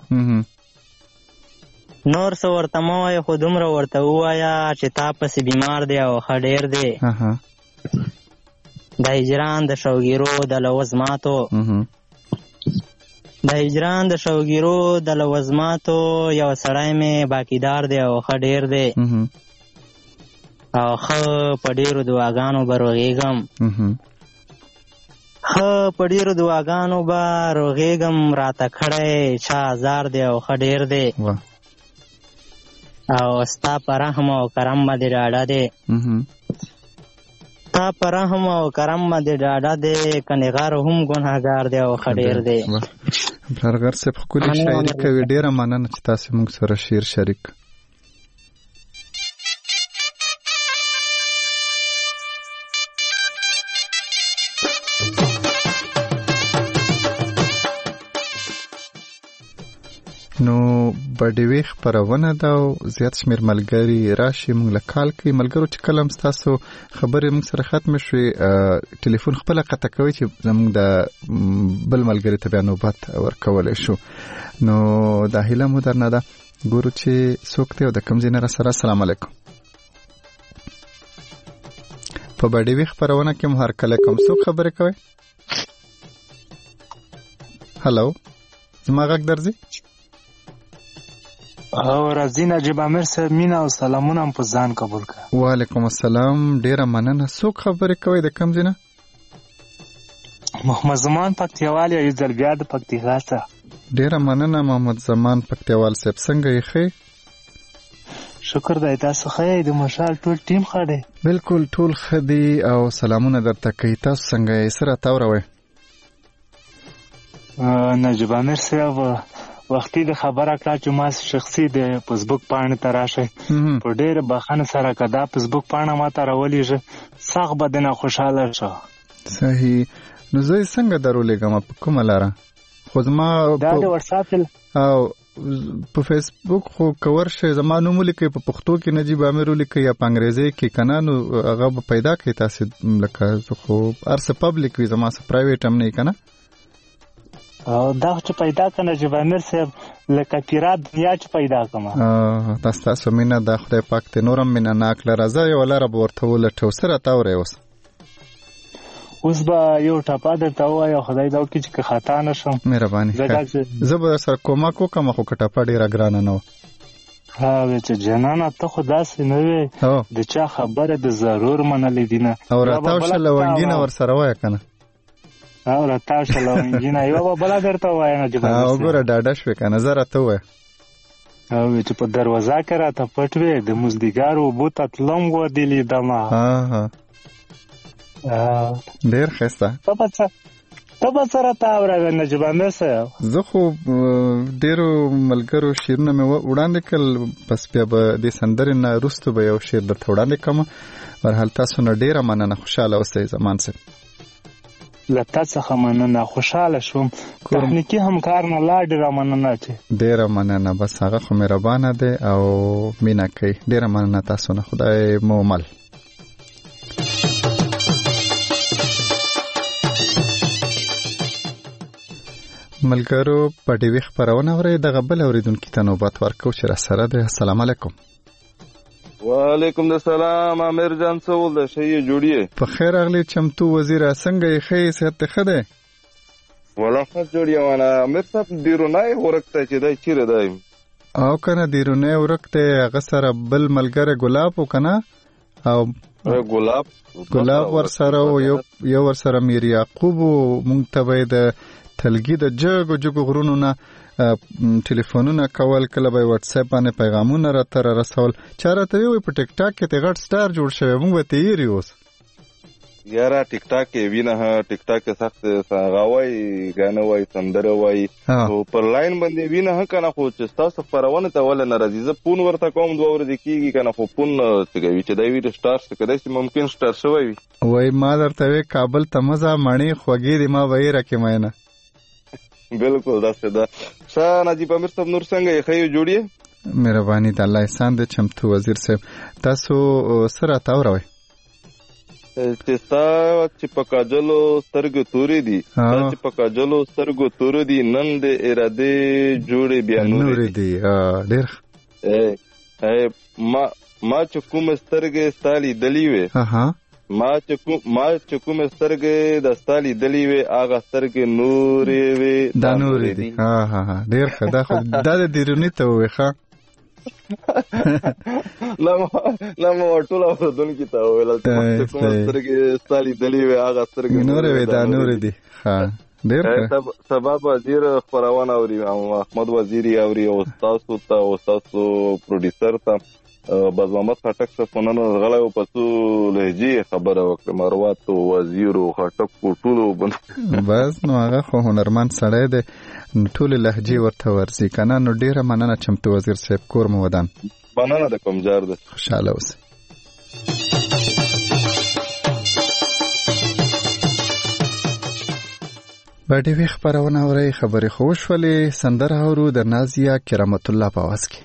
نور څه ورته مه وایه خو دومره ورته ووایه چې تا پسې بیمار دی او ښه ډېر دی. د هجران د شوګیرو د لوزماتو، د هجران د شوګیرو د لوزماتو، یو سړی مې باقیدار دی او ښه ډېر دی، او ښه په ډېرو دعاګانو به روغېږم، ښه په ډېرو دعاګانو به روغېږم، راته کړی چا ازار دی او ښه ډېر دی، او ستا په رحم او کرم باندې ډاډه دی، ستا په رحم او کرم باندې ډاډه دی، کنیغار هم ګناهګار دی او ښه ډېر دی. ابرارغر صاحب ښکلې شاعري کوي. ډېره مننه چې تاسې موږ سره شعر شریک. نو بډیوي خبرونه دا زیات شمیر ملګری راشي موږ له کال کې ملګرو چې کلم تاسو خبرې موږ سره ختم شوي ټلیفون خپل قطع کوي چې زموږ د بل ملګری ته بیا نوبت ورکولای شو نو دا هیله مو درنه ده ګورو چې څوک دی او د کوم ځای نه راسره. السلام علیکم. په بډیوي خبرونه کې مو هر کله کوم څوک خبرې کوي؟ هلو زما غږ درځي؟ او راځي نجیب امیر صاحب مینا او سلامونه په ځان قبول کړه. وعلیکم السلام ډیره مننه. څوک خبرې کوي د کوم ځای نه؟ محمد زمان پکتیوال یو ځل بیا د پکتیکا څخه. ډیره مننه محمد زمان پکتیوال صاحب څنګه یې ښه؟ شکر دی تاسو ښه یې؟ د مشال ټول ټیم ښه دی؟ بالکل ټول ښه دي او سلامونه درته کوي. تاسو څنګه یې سره تاوروئ؟ نجیب امیر صاحب وختي د خبره کړه چې ما شخصي د فیسبوک پاڼې ته راشئ په ډېر بخښنه سره که دا فیسبوک پاڼه ما ته راولېږه سخت به دنه خوشحاله شو. صحیح. نو زه یې څنګه درولېږم په کومه لاره؟ خو زما دا د وټساپ او په فیسبوک خو کور شي زما نوم ولیکئ په پښتو کې نجیب امیر ولیکئ یا په انګریزي کې کنه نو هغه به پیدا کړئ تاسو لکه خو ارسه پبلک وي زما سره پرایویټ هم نه کنه او دا چې پیدا کنه نجیب امیر صاحب لکه پیرات دنیا چې پیدا کما اه تاسو تاسو مینه د خدای پاک ته نورم مینه ناک لرزه یو لاره ورته ولټو سره تاورې اوس اوس به یو ټاپا درته وایو خدای دا وکړي چې خطا نشم. مهرباني زه به سره کومک وکم خو کټاپا ډیره ګرانه نه و. ها چې جنانه ته خو داسې نه وې د چا خبره د ضرور منلې دي نه او راتاو شله ونګینه ور سره وای کنه او راتاو شله ونګینه یو به بل درته وای نه جبا او ګوره ډاډه شو کنه زه راته وای او چې په دروازه کې راته پټ وې د مزدګارو بوت تلم و دی لیدما. ها ها ډیر ښه. ته په څه ته په سره تا ورغه نجیب امیر صاحب؟ زه خو ډیرو ملګرو شیرونه مې وړاندې کړل بس بیا به د سندرې نه وروسته به یو شعر درته وړاندې کړم. برحال تاسو نه ډیره مننه. خوشحاله اوسئ زمان صاحب. له تا څخه مننه خوشحاله شوم. تخنیکي همکار نه لا ډیره مننه چې ډیره مننه. بس هغه خو مهربانه دی او مینه کوي. ډیره مننه تاسو نه. خدای مو مل. ملګرو په ډیوي خبرونه اورئ دغه بل اوریدونکي ته نوبت ورکو چې را سره دی. السلام علیکم. وعلیکم السلام امیر جان څه ول ده ښه یې جوړیې؟ په خیر اغلی چمتو وزیر څنګه یې ښه صحت ښه دی؟ ولا ښه جوړیې وانا امیر صاحب دیرونای ورکته چې دای چیرې دی او کنه دیرونای ورکته هغه سره بل ملګری ګلاب وکنه او ګلاب ګلاب ور سره یو یو ور سره میر یعقوب مونږ ته د تلګي د جګو جګو غرونو نه ټلیفونونه کول کله به واتس اپ باندې پیغامونه راته رسول چارته وي په ټیک ټاک کې ته غټ سٹار جوړ شوی موږ ته یې ریوس یاره ټیک ټاک کې وینه ټیک ټاک کې سخت غاوي غانه وای سندره وای او پر لاین باندې وینه کنه خو چې تاسو پرونه ته ول نه راځي زه پون ورته کوم دوه ور دي کیږي کنه خو پون څنګه چې دا وی سٹار څه کده چې ممکن سٹار شوی وای ما درته وی کابل ته مزه مانی خوګی دی ما وایره کې مینه بالکل داسې ده. ښه نجیب امیر صاحب نور څنګه یې ښه جوړیې؟ مهرباني د الله احسان دی چمتو وزیر صاحب. تاسو سره تاوروئ چې ستا چې په کاجلو سترګو تورې دي ستا چې په کاجلو سترګو تورې دي نن د ارادې جوړې بیا نورې دي. ډېر ما ما چې کومې سترګې ستا لیدلې وې ما چې کوم ما چې کوم سترګې د ستالي دلی وي هغه سترګې نورې وي دا نورې دي. ها ها ها ډېر ښه. دا خو دا د دیرونی ته وې ښه نه نه ما ټول اوردونکو ته ویل چې کوم سترګې ستالي دلی وي هغه سترګې نورې وي دا نورې دي. ها ډېر ښه. سبب وزیر خبرونه اوري احمد وزیری اوري او تاسو ته او تاسو پروډوسر ته باز محمد خټک ته فونن غلای او پسو لهجه خبره وکړه مروات وزیر او خټک ټول بس نو هغه خو هنرمن سړی دی ټول لهجه ورته ورسي کنه. نو ډیره مننه چمتو وزیر صاحب کور مو ودان. مننه د کوم جار ده. خوشاله اوسئ. په ډیوی خبرونه اوري خبرې خوشولې سندره اورو د نازیه کرامت الله په आवाज کې.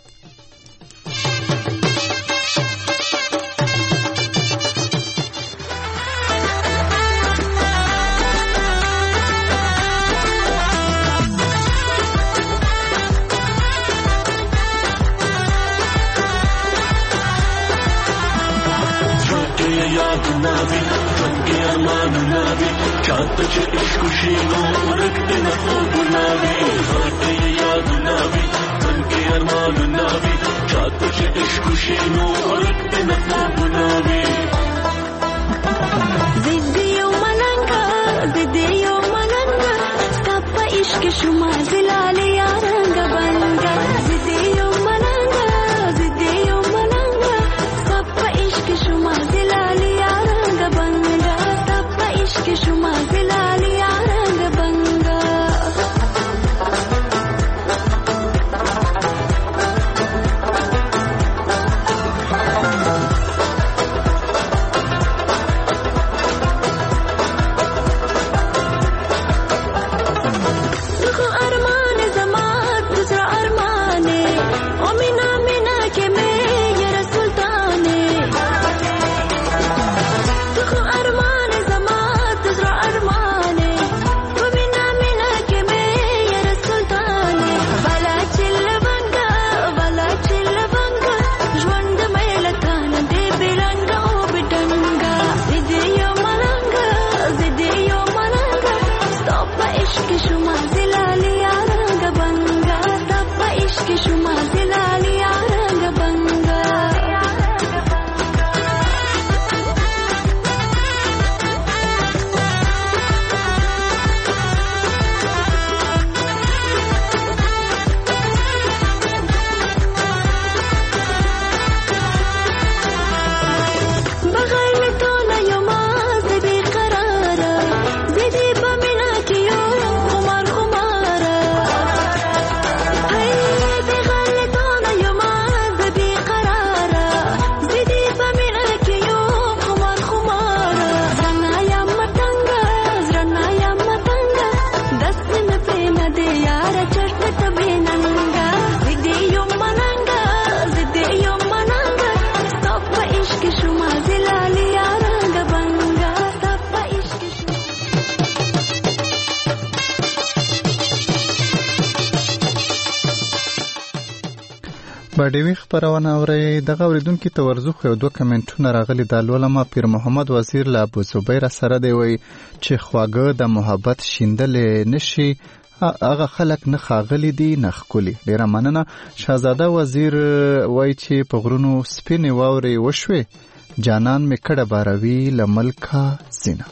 باډیوی خبرونه اوري دغه اوریدونکو ته ورزو خو دوه کمنټونه راغلي د لولما پیر محمد وزیر لا ابو زبیر سره دی وی چې خواګه د محبت شیندل نشي هغه خلک نه خاغلی دي نه خولي. ډیره مننه. شاهزاده وزیر وای چې په غرونو سپینې واوري وشوي جانان می کړه باروي لملکا زینا.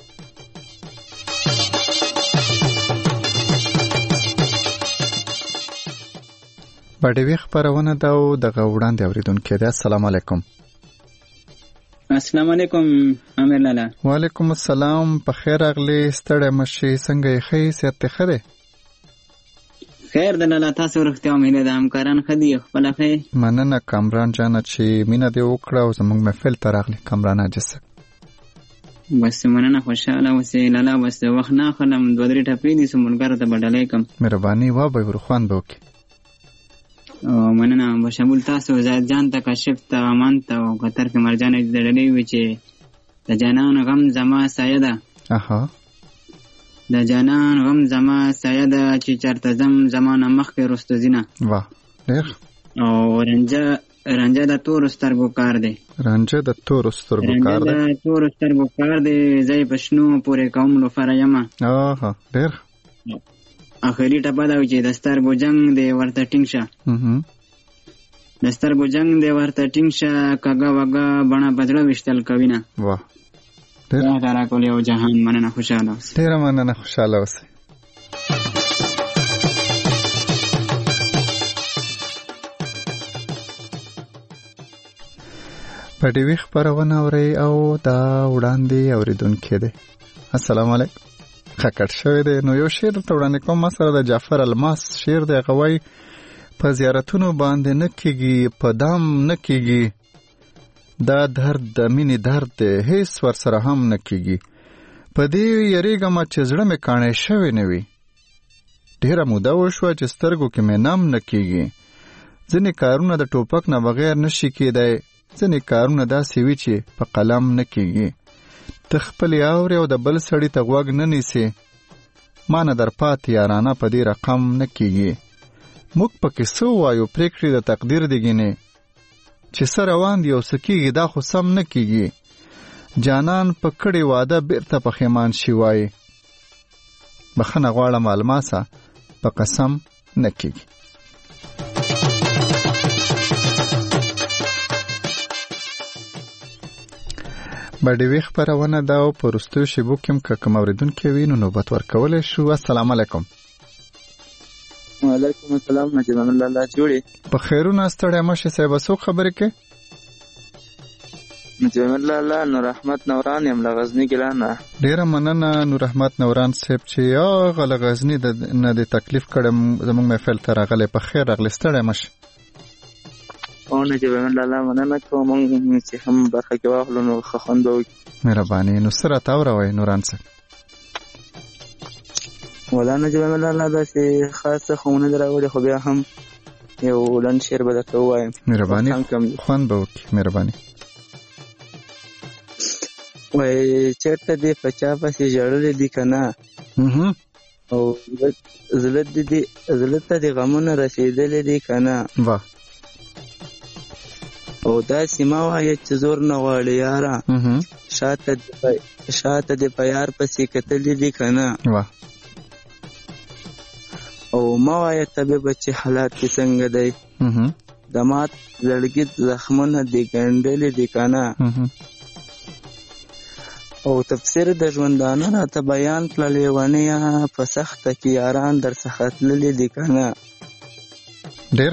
باډیوی خبرونه دا او دغه وړاندې اوریدونکو ته السلام علیکم. السلام علیکم امیر لالا. وعلیکم السلام. په خیر اغلی ستړی مشي څنګه یې صحت ته خره؟ خیر د لالا تاسو ورته امید ده همکاران خدي خپل خیر. مننه کامران جان چې مینا دی وکړه او زموږ محفل ته راغلی کامران اجازه. بس مننه خوشاله اوسې لالا. بس وخت نه خلم دوه درې ټپې دي سمونګر ته بدلې کم. مهرباني وا به ورخوان به وکي. او مننه بشمول تاسو زید جان ته کشف ته امان ته او قطر کې مرجان دړلې وی چې د جانان غم زما سایده. اها د جانان غم زما سایده چې چرته زم زمانه مخ کې رستو زینا. واه ډېر. او رنجه رنجه د تور سترګو کار دی. رنجه د تور سترګو کار دی. رنجه د تور سترګو کار دی. زای پښنو پورې کوم لو فرایما. اها ډېر. اخري ټپه دا چې د سترګو جنگ دی ورته ټینګ شه. د سترګو جنگ دی ورته ټینګ شه کګه وګه بڼه بدله وشتل کوي نه. واه ډېر دا راکول یو جهان. مننه خوشاله اوسئ. ډېر مننه خوشاله اوسئ. په ډیوی خبرونه اوري او دا وړاندې اوریدونکو دی. السلام علیکم. خکټ شوی دی. نو یو شعر ته وړاندې کوم. مسره د جعفر الماس شعر دی. غوي په زیارتونو باندې نه کېږي په دام نه کېږي دا درد د مینې درد دی هیڅ ور سره هم نه کېږي په دې یریګم چې زړه مې کاڼی شوی نه وي. ډېره موده وشوه چې سترګو کې مې نم نه کېږي. ځینې کارونه د ټوپک نه بغیر نشي کېدی. ځینې کارونه داسې وي چې په قلم نه کېږي. ته خپلې اورې او د بل سړي ته غوږ نه نیسې. ما نه در پاتې یارانه په دې رقم نه کېږي. موږ پکې څه ووایو پرېکړې د تقدیر دې ګینې چې څه روان دي او څه کېږي دا خو سم نه کېږي. جانان په کړې واده بیرته پښیمان شي وایي. بخښنه غواړم الماسه په قسم نه کېږي. بډیوي خپرونه دا او په وروستیو شیبو کې هم که کوم اورېدونکی وي نو نوبت ورکولی شو. السلام علیکم. وعلیکم السلام. نجیب الله الله جوړې په خیرونه ستړی مه شې صاحبه. څوک خبرې کوي؟ نجیب الله الله نور احمد نوران یم له غزني ګیلانه. ډېره مننه نور احمد نوران صاحب چې هغه له غزني نه د تکلیف کړم زموږ محفل ته راغلی. په خیر راغلی، ستړی مه شې. او نجیب الله الله مننه کوم موږ چې هم برخه کې واخلو نو ښه خوند به وکړي. مهرباني. نو څه راته اوروئ نوران صاحب؟ ولا نجیب الله الله داسې خاصه خو نه دی راوړی، خو بیا هم یو لنډ شعر به درته ووایم. مهرباني، خوند به وکړي. مهرباني. وایي چېرته دې په چا پسې ژړلې دي که نه، او زړه دې زړه ته دې غمونه رسېدلې دي که نه، او داسې مه وایه چې زور نه غواړې یاره، شاته دې په یار پسې کتلې دي که نه، او مه وایه طبیبه چې حالات دې څنګه دی، د مات زړګي زخمونه دې ګنډلې دي که نه، او تفسیر د ژوندانه راته بیان کړه لیونیه، په سخته کې یاران در څخه تللي دي که نه. ډېر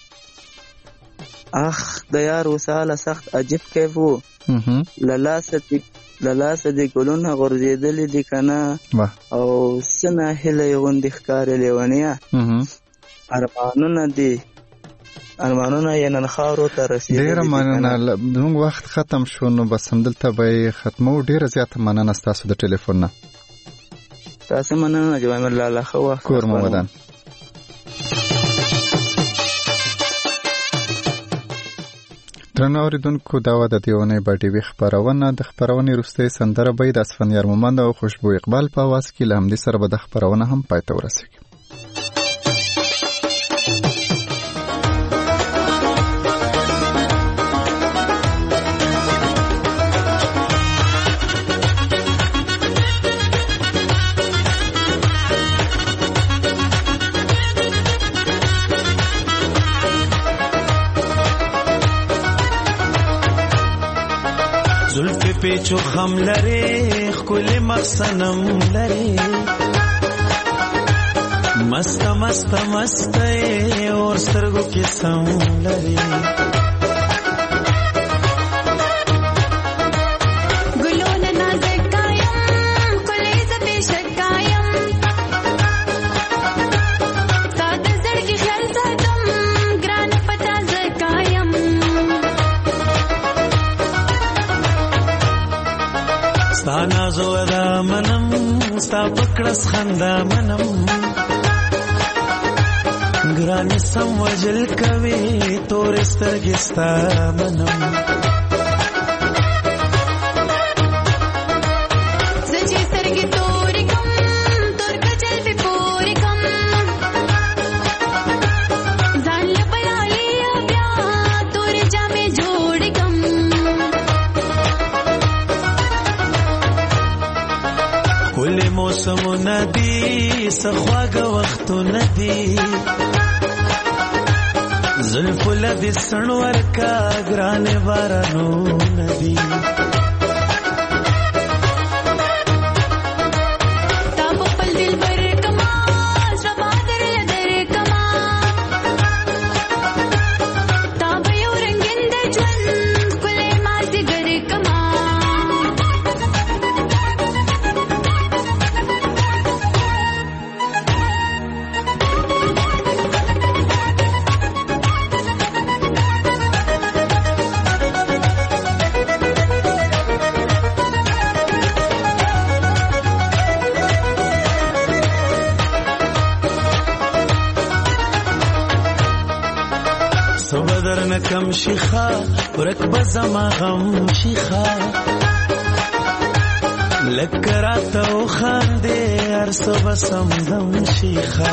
اخ د یار وصاله سخت عجیب کیف و، له لاسه دې ګلونه غورځېدلي دي که نه، او څه ناهیلې غوندې ښکارې لیونیه، ارمانونه دي ارمانونه یې نن خاورو ته رسېدلي دي. ډېره مننه. زموږ وخت ختم شو نو بس همدلته به یې ختمو. ډېره زیاته مننه ستاسو د ټلیفون نه. تاسې مننه جواب الله. ښه وخت. کور مو ودان. درنو اورېدونکو دا وه د دې اونۍ بډیوي خپرونه. د خپرونې وروستۍ سندره به یې د اسفندیار مومند او خوشبو اقبال په اواز کې. له همدې سره به د خپرونه هم پای ته ورسېږي. پیچو خم لري خپل مخسنم لري، مست مست مست اور سترګو کې سم لري، ګلونه نازک کایم کله زبې شکایم، ساده زړګي خیال ساتم ګران پتا زکایم، ستا نازو ادا منم ستا پکړس خندا منم، ګرانې سم وجل کوي تورې سترګې ستا منم، زه چې سترګې تورې کم تور کجل پې پورې کم، ځان له پیالې بیا تورې جامې جوړې کم، کله موسمونه دي سخواږه وختونه دي، زلفو لدې سڼ ورکا ګرانې بارانونه دي، تا په خپل دلبر کما زړه بادر لدر کما، تا به یو رنګین د ژوند ښکلی مازدیګر کما، نظر نکم شیخا ورک بزما غم شیخا لکراته او خاندې هر څه به سمدم شیخا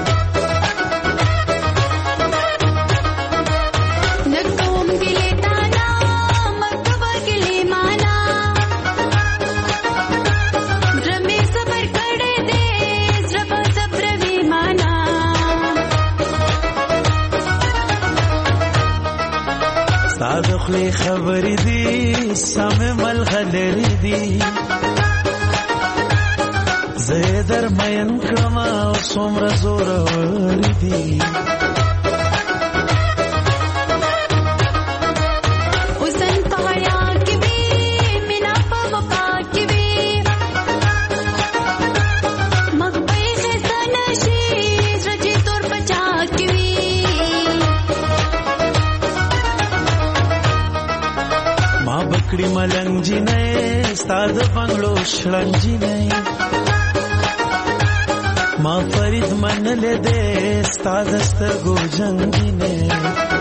خلی خبری دی سامه ملغلری دی زیدر مین کما و سمر زوروری دی حسن پایا کی بی مینا پا وفا کی بی مغبئی خیسا نشیز رجی طور بچا کی بی بکڑی ملنگ جی نئے استاد بنگلو شلنگ جی نئے ما فرید من لے دے استاد استرگو جنگ جی نئے